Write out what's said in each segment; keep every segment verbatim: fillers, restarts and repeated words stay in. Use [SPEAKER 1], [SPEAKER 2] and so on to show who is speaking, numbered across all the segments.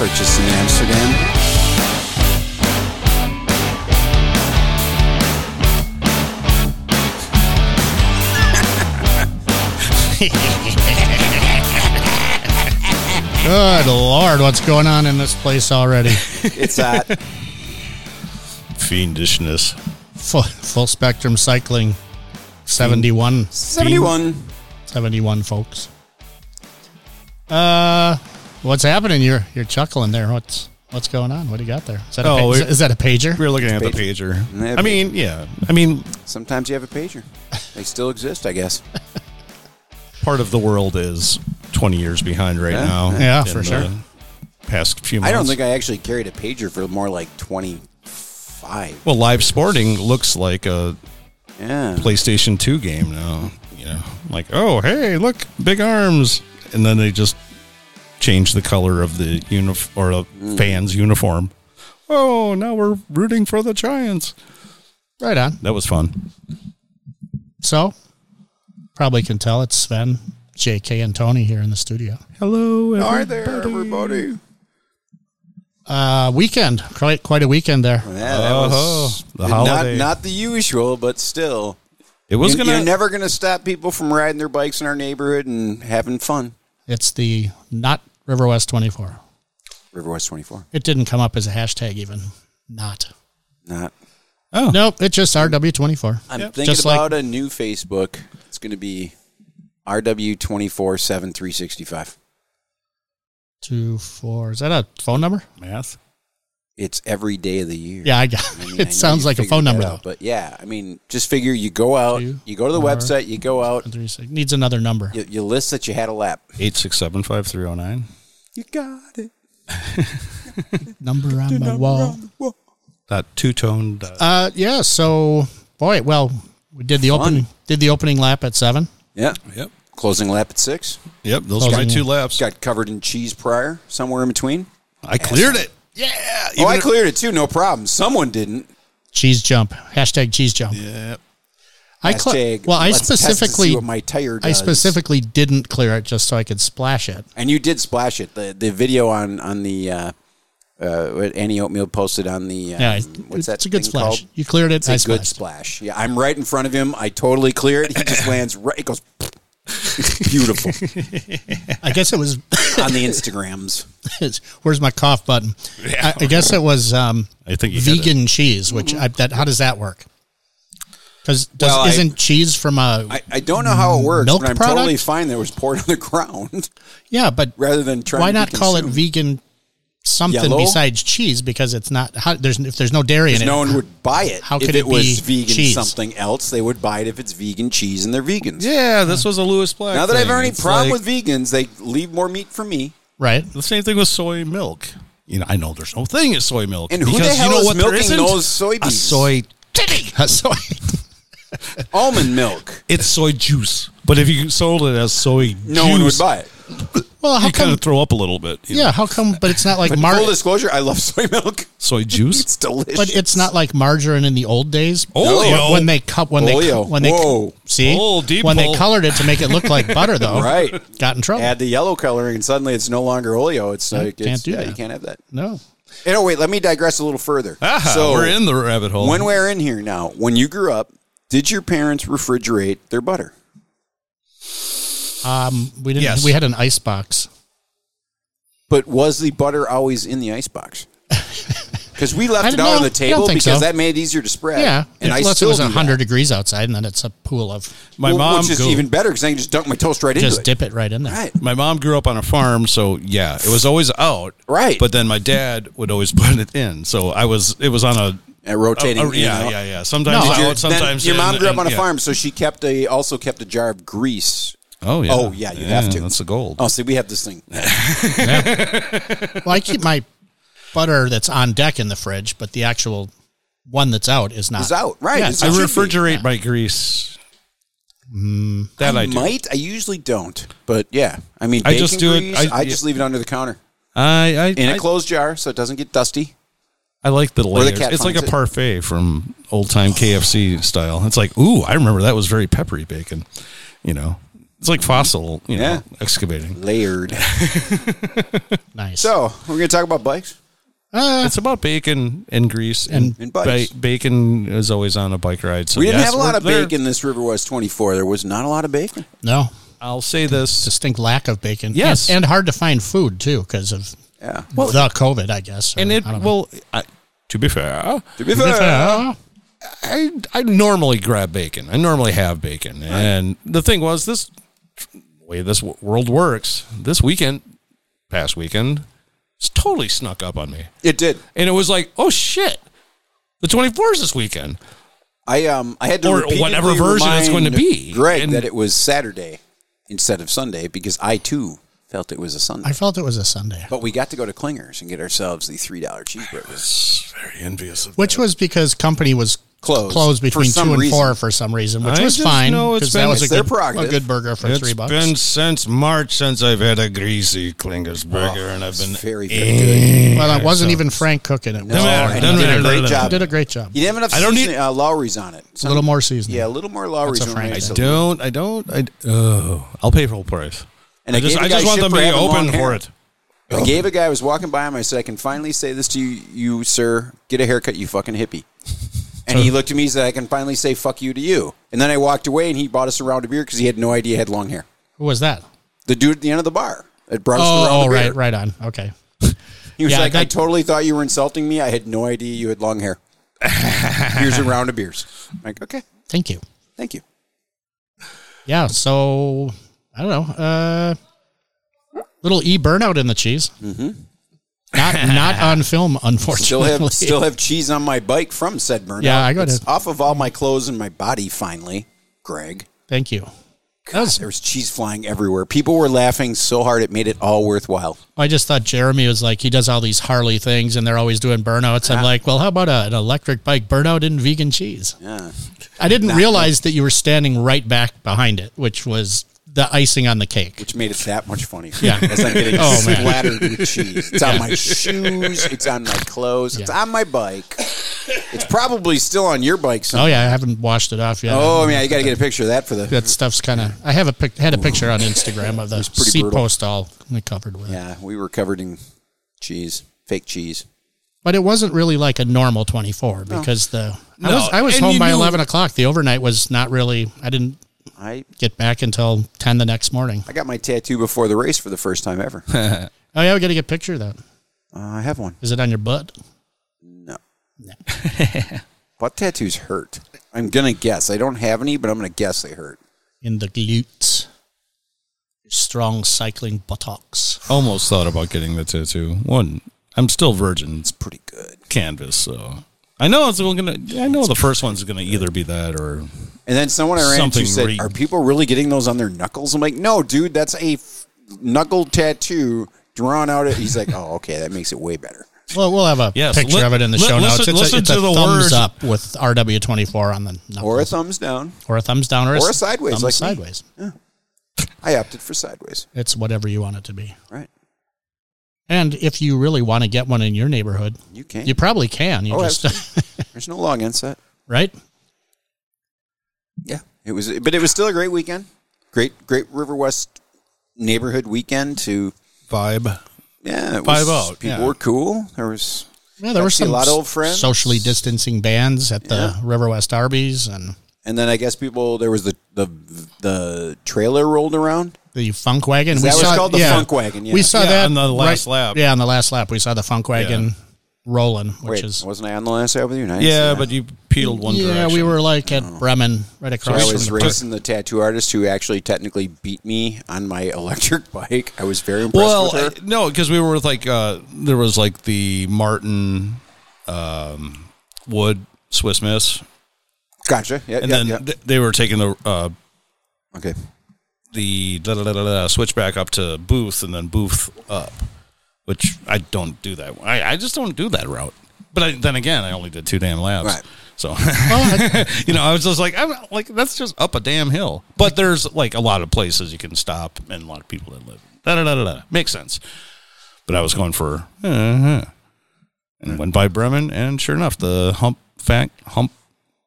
[SPEAKER 1] purchased in Amsterdam.
[SPEAKER 2] Good Lord, what's going on in this place already?
[SPEAKER 1] It's that
[SPEAKER 3] fiendishness.
[SPEAKER 2] Full, full spectrum cycling. seventy-one.
[SPEAKER 1] seventy-one.
[SPEAKER 2] seventy-one, folks. Uh, what's happening? You're you're chuckling there. What's what's going on? What do you got there? Is that,
[SPEAKER 3] Oh,
[SPEAKER 2] a, pa-
[SPEAKER 3] we-
[SPEAKER 2] is, is that a pager?
[SPEAKER 3] We were looking
[SPEAKER 1] It's
[SPEAKER 3] at the
[SPEAKER 1] pager.
[SPEAKER 3] pager.
[SPEAKER 1] Yeah,
[SPEAKER 3] I mean, yeah. I mean,
[SPEAKER 1] Sometimes you have a pager. They still exist, I guess.
[SPEAKER 3] part of the world is twenty years behind right
[SPEAKER 1] Yeah.
[SPEAKER 3] now.
[SPEAKER 2] Yeah,
[SPEAKER 3] in
[SPEAKER 2] for
[SPEAKER 3] the
[SPEAKER 2] sure.
[SPEAKER 3] Past few months.
[SPEAKER 1] I don't think I actually carried a pager for more like twenty-five.
[SPEAKER 3] Well, live sporting looks like a
[SPEAKER 1] Yeah.
[SPEAKER 3] PlayStation two game now. You know, like, oh, hey, look, big arms. And then they just change the color of the unif- or the
[SPEAKER 1] Mm.
[SPEAKER 3] fans' uniform. Oh, now we're rooting for the Giants.
[SPEAKER 2] Right on.
[SPEAKER 3] That was fun.
[SPEAKER 2] So, probably can tell it's Sven, J K, and Tony here in the studio.
[SPEAKER 3] Hello,
[SPEAKER 1] Hi there, everybody.
[SPEAKER 2] Uh, weekend. Quite, quite a weekend there.
[SPEAKER 1] Yeah, that was
[SPEAKER 3] Oh, the
[SPEAKER 1] not,
[SPEAKER 3] holiday.
[SPEAKER 1] not the usual, but still.
[SPEAKER 3] It was
[SPEAKER 1] You-
[SPEAKER 3] going
[SPEAKER 1] You're
[SPEAKER 3] to...
[SPEAKER 1] never going to stop people from riding their bikes in our neighborhood and having fun.
[SPEAKER 2] It's the not River West twenty-four.
[SPEAKER 1] River West twenty-four.
[SPEAKER 2] It didn't come up as a hashtag even. Not.
[SPEAKER 1] Not.
[SPEAKER 3] Oh,
[SPEAKER 2] Nope, it's just R W twenty-four.
[SPEAKER 1] I'm
[SPEAKER 3] Yep.
[SPEAKER 1] thinking
[SPEAKER 2] Just like-
[SPEAKER 1] about a new Facebook. It's going to be R W twenty-four seven three sixty-five.
[SPEAKER 2] Two, four. Is that a phone number?
[SPEAKER 3] math.
[SPEAKER 1] It's every day of the year.
[SPEAKER 2] Yeah, I got
[SPEAKER 1] I mean, I
[SPEAKER 2] it.
[SPEAKER 1] know
[SPEAKER 2] Sounds
[SPEAKER 1] you
[SPEAKER 2] like a
[SPEAKER 1] figured
[SPEAKER 2] phone
[SPEAKER 1] that
[SPEAKER 2] number,
[SPEAKER 1] out,
[SPEAKER 2] though.
[SPEAKER 1] But yeah, I mean, just figure you go out,
[SPEAKER 2] Two,
[SPEAKER 1] you go to the
[SPEAKER 2] four,
[SPEAKER 1] website, you go out,
[SPEAKER 2] Three, six. Needs another number.
[SPEAKER 1] you, you list that you had a lap.
[SPEAKER 3] eight six seven five three oh nine.
[SPEAKER 1] You got it.
[SPEAKER 2] Number on my wall.
[SPEAKER 3] That two-tone... Uh,
[SPEAKER 2] Uh, yeah. So, boy, well, we did the
[SPEAKER 1] Fun.
[SPEAKER 2] opening. Did the opening lap at seven.
[SPEAKER 1] Yeah.
[SPEAKER 3] yep.
[SPEAKER 1] Closing lap at six.
[SPEAKER 3] Yep, those are
[SPEAKER 2] Closing-
[SPEAKER 3] my two laps.
[SPEAKER 1] Got covered in cheese prior, somewhere in between.
[SPEAKER 3] I cleared it. Yeah.
[SPEAKER 1] Oh, I
[SPEAKER 3] even-
[SPEAKER 1] cleared it too, no problem. Someone didn't.
[SPEAKER 2] Cheese jump. Hashtag cheese jump.
[SPEAKER 3] Yeah.
[SPEAKER 2] I cl-
[SPEAKER 1] Hashtag,
[SPEAKER 2] well, I
[SPEAKER 1] let's test to see
[SPEAKER 2] specifically,
[SPEAKER 1] what my tire
[SPEAKER 2] I
[SPEAKER 1] does.
[SPEAKER 2] specifically didn't clear it just so I could splash it.
[SPEAKER 1] And you did splash it. The the video on on the uh, uh, what Annie Oatmeal posted on the um,
[SPEAKER 2] Yeah, it's,
[SPEAKER 1] what's that
[SPEAKER 2] it's a good
[SPEAKER 1] thing
[SPEAKER 2] splash.
[SPEAKER 1] called?
[SPEAKER 2] You cleared it.
[SPEAKER 1] It's
[SPEAKER 2] I
[SPEAKER 1] a good
[SPEAKER 2] splashed.
[SPEAKER 1] splash. Yeah, I'm right in front of him. I totally clear it. He just lands right. It goes. It's beautiful
[SPEAKER 2] I guess it was.
[SPEAKER 1] on the Instagrams.
[SPEAKER 2] Where's my cough button? I, I guess it was um,
[SPEAKER 3] I think you had
[SPEAKER 2] vegan cheese. Which I, that how does that work? Because
[SPEAKER 1] Well, I-
[SPEAKER 2] isn't cheese from a
[SPEAKER 1] I, I don't know how it works,
[SPEAKER 2] Milk
[SPEAKER 1] but I'm
[SPEAKER 2] product?
[SPEAKER 1] totally fine that it was poured on the ground
[SPEAKER 2] yeah? But
[SPEAKER 1] rather than trying.
[SPEAKER 2] why
[SPEAKER 1] to be
[SPEAKER 2] not call it
[SPEAKER 1] consumed.
[SPEAKER 2] vegan something
[SPEAKER 1] Yellow?
[SPEAKER 2] besides cheese? Because it's not. How, there's if there's no dairy in
[SPEAKER 1] Because
[SPEAKER 2] it.
[SPEAKER 1] no one would buy it
[SPEAKER 2] How
[SPEAKER 1] if
[SPEAKER 2] could
[SPEAKER 1] it,
[SPEAKER 2] it
[SPEAKER 1] was
[SPEAKER 2] be
[SPEAKER 1] vegan
[SPEAKER 2] cheese?
[SPEAKER 1] something else. They would buy it if it's vegan cheese, and they're vegans.
[SPEAKER 3] Yeah, this was a Lewis Black
[SPEAKER 1] Now that I have
[SPEAKER 3] thing.
[SPEAKER 1] any
[SPEAKER 3] It's
[SPEAKER 1] problem
[SPEAKER 3] like
[SPEAKER 1] with vegans, they leave more meat for me.
[SPEAKER 2] Right.
[SPEAKER 3] the same thing with soy milk. You know, I know there's no thing as soy milk.
[SPEAKER 1] And who the
[SPEAKER 3] because
[SPEAKER 1] hell
[SPEAKER 3] you know
[SPEAKER 1] is
[SPEAKER 3] what there
[SPEAKER 1] milking
[SPEAKER 3] isn't?
[SPEAKER 1] those soybeans?
[SPEAKER 3] A soy titty.
[SPEAKER 2] So
[SPEAKER 1] Almond milk.
[SPEAKER 3] It's soy juice. But if you sold it as soy
[SPEAKER 1] No
[SPEAKER 3] juice,
[SPEAKER 1] one would buy it.
[SPEAKER 2] well, how
[SPEAKER 3] you kind
[SPEAKER 2] come?
[SPEAKER 3] of throw up a little bit. you
[SPEAKER 2] Yeah,
[SPEAKER 3] know.
[SPEAKER 2] how come? But it's not like
[SPEAKER 1] But
[SPEAKER 2] mar-
[SPEAKER 1] full disclosure, I love soy milk.
[SPEAKER 3] Soy juice?
[SPEAKER 1] It's delicious.
[SPEAKER 2] But it's not like margarine in the old days.
[SPEAKER 3] Oleo.
[SPEAKER 2] When they cut when they
[SPEAKER 1] Oleo.
[SPEAKER 2] when they
[SPEAKER 1] Whoa.
[SPEAKER 2] see
[SPEAKER 3] Oh, deep
[SPEAKER 2] when they
[SPEAKER 3] hole.
[SPEAKER 2] colored it to make it look like butter though.
[SPEAKER 1] Right.
[SPEAKER 2] Got in trouble.
[SPEAKER 1] Add the yellow coloring, and suddenly it's no longer oleo. It's like
[SPEAKER 2] can't
[SPEAKER 1] it's,
[SPEAKER 2] do
[SPEAKER 1] yeah,
[SPEAKER 2] that.
[SPEAKER 1] you can't have that.
[SPEAKER 2] No.
[SPEAKER 1] Hey, no, wait. Let me digress a little further.
[SPEAKER 3] Ah,
[SPEAKER 1] so
[SPEAKER 3] we're in the rabbit hole.
[SPEAKER 1] when we're in here now, when you grew up, did your parents refrigerate their butter?
[SPEAKER 2] Um, we didn't.
[SPEAKER 3] Yes.
[SPEAKER 2] We had an ice box.
[SPEAKER 1] But was the butter always in the icebox? Because we left
[SPEAKER 2] I
[SPEAKER 1] it
[SPEAKER 2] don't
[SPEAKER 1] out on
[SPEAKER 2] know.
[SPEAKER 1] the
[SPEAKER 2] I
[SPEAKER 1] table
[SPEAKER 2] don't think
[SPEAKER 1] because
[SPEAKER 2] so.
[SPEAKER 1] that made it easier to spread.
[SPEAKER 2] Yeah,
[SPEAKER 1] and I
[SPEAKER 2] unless
[SPEAKER 1] still
[SPEAKER 2] it was
[SPEAKER 1] do
[SPEAKER 2] a
[SPEAKER 1] that.
[SPEAKER 2] hundred degrees outside, and then it's a pool of
[SPEAKER 3] my
[SPEAKER 1] Well,
[SPEAKER 3] mom
[SPEAKER 1] which is
[SPEAKER 3] grew-
[SPEAKER 1] even better because I can just dunk my toast right
[SPEAKER 2] just
[SPEAKER 1] into it.
[SPEAKER 2] dip it right in there.
[SPEAKER 1] Right,
[SPEAKER 3] My mom grew up on a farm, so yeah, it was always out.
[SPEAKER 1] Right.
[SPEAKER 3] But then my dad would always put it in, so I was. It was on a.
[SPEAKER 1] and rotating.
[SPEAKER 3] a- a-
[SPEAKER 1] you
[SPEAKER 3] yeah,
[SPEAKER 1] know.
[SPEAKER 3] yeah, yeah. Sometimes
[SPEAKER 2] No,
[SPEAKER 3] out,
[SPEAKER 1] Your- then
[SPEAKER 3] sometimes
[SPEAKER 1] your mom
[SPEAKER 3] in,
[SPEAKER 1] grew up
[SPEAKER 3] and-
[SPEAKER 1] on a
[SPEAKER 3] yeah.
[SPEAKER 1] farm, so she kept a also kept a jar of grease.
[SPEAKER 3] Oh yeah.
[SPEAKER 1] Oh, yeah, you have to.
[SPEAKER 3] That's the gold.
[SPEAKER 1] Oh, see, we have this thing.
[SPEAKER 2] Well, I keep my butter that's on deck in the fridge, but the actual one that's out is not.
[SPEAKER 1] It's out, right?
[SPEAKER 2] Yeah,
[SPEAKER 1] It's
[SPEAKER 3] I
[SPEAKER 1] it should be.
[SPEAKER 3] refrigerate my grease. that I,
[SPEAKER 1] I
[SPEAKER 3] do.
[SPEAKER 1] might. I usually don't, but yeah. I mean,
[SPEAKER 3] I just
[SPEAKER 1] bacon
[SPEAKER 3] do it-
[SPEAKER 1] grease,
[SPEAKER 3] I-
[SPEAKER 1] I, just leave it under the counter
[SPEAKER 3] I I
[SPEAKER 1] in
[SPEAKER 3] I,
[SPEAKER 1] a closed jar so it doesn't get dusty.
[SPEAKER 3] I like the
[SPEAKER 1] the
[SPEAKER 3] layers.
[SPEAKER 1] cat
[SPEAKER 3] It's like a
[SPEAKER 1] finds it.
[SPEAKER 3] parfait from old time K F C style. It's like, ooh, I remember that was very peppery bacon. You know, It's like fossil, you know,
[SPEAKER 1] Yeah.
[SPEAKER 3] excavating.
[SPEAKER 1] Layered.
[SPEAKER 2] Nice.
[SPEAKER 1] So, we're going to talk about bikes?
[SPEAKER 2] Uh,
[SPEAKER 3] It's about bacon and grease, and,
[SPEAKER 1] And bikes.
[SPEAKER 3] ba- bacon is always on a bike ride. So
[SPEAKER 1] We didn't
[SPEAKER 3] yes,
[SPEAKER 1] have a lot
[SPEAKER 3] we're
[SPEAKER 1] of
[SPEAKER 3] there.
[SPEAKER 1] bacon this River West twenty-four. There was not a lot of bacon.
[SPEAKER 2] no.
[SPEAKER 3] I'll say this:
[SPEAKER 2] Distinct lack of bacon.
[SPEAKER 3] Yes.
[SPEAKER 2] And, and hard to find food, too, because of
[SPEAKER 1] Yeah.
[SPEAKER 2] the COVID, I guess. or
[SPEAKER 3] and it
[SPEAKER 2] I don't know.
[SPEAKER 3] well, I, to be fair,
[SPEAKER 1] To be fair,
[SPEAKER 2] Uh,
[SPEAKER 3] I I normally grab bacon. I normally have bacon, and the thing was this way this w- world works. This weekend, past weekend, it's totally snuck up on me,
[SPEAKER 1] it did.
[SPEAKER 3] and it was like, oh shit, the twenty-fourth is this weekend.
[SPEAKER 1] I um I had to
[SPEAKER 3] Or
[SPEAKER 1] repeatedly
[SPEAKER 3] whatever version it's going to
[SPEAKER 1] remind
[SPEAKER 3] be.
[SPEAKER 1] Greg,
[SPEAKER 3] And-
[SPEAKER 1] that it was Saturday instead of Sunday because I too felt it was a Sunday.
[SPEAKER 2] I felt it was a Sunday.
[SPEAKER 1] But we got to go to Klinger's and get ourselves the three dollar cheeseburgers.
[SPEAKER 3] Very envious of
[SPEAKER 2] Which was because company was
[SPEAKER 1] Closed.
[SPEAKER 2] closed
[SPEAKER 1] For
[SPEAKER 2] between
[SPEAKER 1] some
[SPEAKER 2] two and
[SPEAKER 1] reason.
[SPEAKER 2] four for some reason, which
[SPEAKER 3] I
[SPEAKER 2] was
[SPEAKER 3] just
[SPEAKER 2] fine
[SPEAKER 3] know it's
[SPEAKER 2] because that
[SPEAKER 3] been-
[SPEAKER 2] was a
[SPEAKER 1] it's their
[SPEAKER 2] good, a
[SPEAKER 1] prerogative.
[SPEAKER 2] good burger for
[SPEAKER 3] It's
[SPEAKER 2] three bucks.
[SPEAKER 3] been since March since I've had a greasy Klinger's burger, and I've been
[SPEAKER 1] Very, very good.
[SPEAKER 2] well, it wasn't
[SPEAKER 3] so-
[SPEAKER 2] even Frank cooking it.
[SPEAKER 1] No,
[SPEAKER 3] Doesn't matter.
[SPEAKER 1] and
[SPEAKER 3] Doesn't
[SPEAKER 1] he did a
[SPEAKER 3] matter.
[SPEAKER 1] great
[SPEAKER 3] Doesn't
[SPEAKER 1] job.
[SPEAKER 2] He did a great job.
[SPEAKER 1] He didn't have enough
[SPEAKER 3] I don't
[SPEAKER 1] seasoning,
[SPEAKER 3] need-
[SPEAKER 1] uh, Lowry's on it.
[SPEAKER 2] a
[SPEAKER 1] Some-
[SPEAKER 2] little more seasoning.
[SPEAKER 1] Yeah, a little more Lowry's
[SPEAKER 2] That's a
[SPEAKER 1] on
[SPEAKER 2] Frank
[SPEAKER 1] it.
[SPEAKER 3] I
[SPEAKER 2] thing.
[SPEAKER 3] don't. I don't. I oh, I'll pay full price.
[SPEAKER 1] And
[SPEAKER 3] I
[SPEAKER 1] I
[SPEAKER 3] just.
[SPEAKER 1] gave
[SPEAKER 3] I
[SPEAKER 1] the guy
[SPEAKER 3] just want
[SPEAKER 1] shit
[SPEAKER 3] them
[SPEAKER 1] for
[SPEAKER 3] to be
[SPEAKER 1] having long
[SPEAKER 3] open
[SPEAKER 1] hair.
[SPEAKER 3] for it.
[SPEAKER 1] I gave a guy I was walking by him. I said, I can finally say this to you, you sir. Get a haircut, you fucking hippie. And he looked at me and said, I can finally say fuck you to you. And then I walked away and he bought us a round of beer because he had no idea I had long hair.
[SPEAKER 2] Who was that?
[SPEAKER 1] The dude at the end of the bar that brought us the
[SPEAKER 2] Oh,
[SPEAKER 1] round
[SPEAKER 2] oh
[SPEAKER 1] of beer.
[SPEAKER 2] right, right on. Okay.
[SPEAKER 1] He was
[SPEAKER 2] Yeah,
[SPEAKER 1] like, I
[SPEAKER 2] that-
[SPEAKER 1] totally thought you were insulting me. I had no idea you had long hair. Here's a round of beers. I'm like, okay,
[SPEAKER 2] Thank you.
[SPEAKER 1] thank you.
[SPEAKER 2] Yeah, so I don't know. Uh, little e burnout in the cheese. Mm-hmm. Not not on film,
[SPEAKER 1] Still
[SPEAKER 2] unfortunately.
[SPEAKER 1] have still have cheese on my bike from said burnout.
[SPEAKER 2] Yeah, I got
[SPEAKER 1] It's
[SPEAKER 2] it.
[SPEAKER 1] off of all my clothes and my body finally, Greg.
[SPEAKER 2] Thank you. That
[SPEAKER 1] God,
[SPEAKER 2] was-
[SPEAKER 1] there was cheese flying everywhere. People were laughing so hard it made it all worthwhile.
[SPEAKER 2] I just thought Jeremy was like, he does all these Harley things and they're always doing burnouts. I'm like, well, how about a, an electric bike burnout in vegan cheese?
[SPEAKER 1] Yeah.
[SPEAKER 2] I didn't realize that you were standing right back behind it, which was the icing on the cake.
[SPEAKER 1] Which made it that much funnier.
[SPEAKER 2] Yeah.
[SPEAKER 1] As I'm getting
[SPEAKER 2] Oh, man.
[SPEAKER 1] splattered with cheese. It's on my shoes. It's on my clothes. It's
[SPEAKER 2] Yeah.
[SPEAKER 1] on my bike. It's probably still on your bike
[SPEAKER 2] Oh
[SPEAKER 1] somewhere.
[SPEAKER 2] yeah, I haven't washed it off yet.
[SPEAKER 1] Oh, man, you got to get a picture of that for the...
[SPEAKER 2] That stuff's kind of. I have a pic, had a picture on Instagram of the
[SPEAKER 1] pretty
[SPEAKER 2] seat
[SPEAKER 1] brutal.
[SPEAKER 2] post all covered with.
[SPEAKER 1] Yeah, we were covered in cheese. Fake cheese.
[SPEAKER 2] But it wasn't really like a normal twenty-four because the I
[SPEAKER 3] No,
[SPEAKER 2] was I was
[SPEAKER 3] and
[SPEAKER 2] home
[SPEAKER 3] you
[SPEAKER 2] by
[SPEAKER 3] knew-
[SPEAKER 2] eleven o'clock. The overnight was not really. I didn't
[SPEAKER 1] I
[SPEAKER 2] get back until ten the next morning.
[SPEAKER 1] I got my tattoo before the race for the first time ever. uh,
[SPEAKER 2] Oh yeah, we got to get a picture of that.
[SPEAKER 1] I have one.
[SPEAKER 2] Is it on your butt?
[SPEAKER 1] No. Butt tattoos hurt. I'm going to guess. I don't have any, but I'm going to guess they hurt.
[SPEAKER 2] In the glutes. Strong cycling buttocks.
[SPEAKER 3] Almost thought about getting the tattoo. One, I'm still virgin. It's
[SPEAKER 1] Pretty good.
[SPEAKER 3] canvas, so I know it's gonna. I know the first one's gonna either be that or
[SPEAKER 1] And then someone I ran
[SPEAKER 3] Something
[SPEAKER 1] into said,
[SPEAKER 3] re-
[SPEAKER 1] are people really getting those on their knuckles? I'm like, no, dude, that's a f- knuckle tattoo drawn out. Of, he's like, oh, okay, that makes it way better.
[SPEAKER 2] Well, we'll have a
[SPEAKER 3] Yes,
[SPEAKER 2] picture
[SPEAKER 3] li-
[SPEAKER 2] of it in the
[SPEAKER 3] li-
[SPEAKER 2] show
[SPEAKER 3] listen-
[SPEAKER 2] notes. It's
[SPEAKER 3] listen
[SPEAKER 2] a, it's
[SPEAKER 3] to
[SPEAKER 2] a
[SPEAKER 3] the
[SPEAKER 2] thumbs
[SPEAKER 3] words.
[SPEAKER 2] up with R W twenty-four on the knuckles.
[SPEAKER 1] Or a thumbs down.
[SPEAKER 2] Or a thumbs down or a,
[SPEAKER 1] Or a
[SPEAKER 2] s-
[SPEAKER 1] sideways,
[SPEAKER 2] thumbs
[SPEAKER 1] like me.
[SPEAKER 2] sideways.
[SPEAKER 1] I opted for sideways.
[SPEAKER 2] It's whatever you want it to be.
[SPEAKER 1] Right.
[SPEAKER 2] And if you really want to get one in your neighborhood,
[SPEAKER 1] You can.
[SPEAKER 2] you probably can. You
[SPEAKER 1] Oh,
[SPEAKER 2] just
[SPEAKER 1] There's no login set.
[SPEAKER 2] right?
[SPEAKER 1] Yeah. It was, but it was still a great weekend. Great, great River West neighborhood weekend to,
[SPEAKER 3] vibe.
[SPEAKER 1] yeah, it
[SPEAKER 3] Five
[SPEAKER 1] was,
[SPEAKER 3] out,
[SPEAKER 1] people
[SPEAKER 3] yeah.
[SPEAKER 1] were cool. There was,
[SPEAKER 2] Yeah, there
[SPEAKER 1] got
[SPEAKER 2] were
[SPEAKER 1] to see
[SPEAKER 2] some
[SPEAKER 1] a lot of old friends.
[SPEAKER 2] socially distancing bands at the
[SPEAKER 1] Yeah.
[SPEAKER 2] River West Arby's, and
[SPEAKER 1] And then I guess people, there was the, the, the trailer rolled around.
[SPEAKER 2] the Funk Wagon.
[SPEAKER 1] Is that what it's called? The Funk Wagon, yeah.
[SPEAKER 2] We saw
[SPEAKER 3] Yeah,
[SPEAKER 2] that
[SPEAKER 3] on the last
[SPEAKER 2] right-
[SPEAKER 3] lap.
[SPEAKER 2] Yeah, on the last lap, we saw the Funk Wagon
[SPEAKER 3] Yeah.
[SPEAKER 2] rolling, which
[SPEAKER 1] Wait,
[SPEAKER 2] is
[SPEAKER 1] wasn't I on the last lap with you? No, I didn't see
[SPEAKER 3] Yeah,
[SPEAKER 1] that.
[SPEAKER 3] but you peeled one
[SPEAKER 2] yeah.
[SPEAKER 3] direction.
[SPEAKER 2] We were like at Bremen, right
[SPEAKER 1] So
[SPEAKER 2] across
[SPEAKER 1] I was
[SPEAKER 2] from the
[SPEAKER 1] racing the tattoo artist who actually technically beat me on my electric bike. I was very impressed
[SPEAKER 3] Well,
[SPEAKER 1] with her.
[SPEAKER 3] I- no, because we were with like uh, there was like the Martin um, Wood Swiss Miss,
[SPEAKER 1] Gotcha. Yeah,
[SPEAKER 3] and
[SPEAKER 1] yeah,
[SPEAKER 3] then
[SPEAKER 1] yeah.
[SPEAKER 3] th- they were taking the uh,
[SPEAKER 1] Okay.
[SPEAKER 3] the da, da, da, da, da, switch back up to Booth and then Booth up, which I don't do that. I, I just don't do that route. But I, then again, I only did two damn laps.
[SPEAKER 1] Right.
[SPEAKER 3] So, you know, I was just like, I'm like, that's just up a damn hill. But there's like a lot of places you can stop and a lot of people that live. Da da da da da. Makes sense. But I was going for, uh-huh. and went by Bremen, and sure enough, the hump fact hump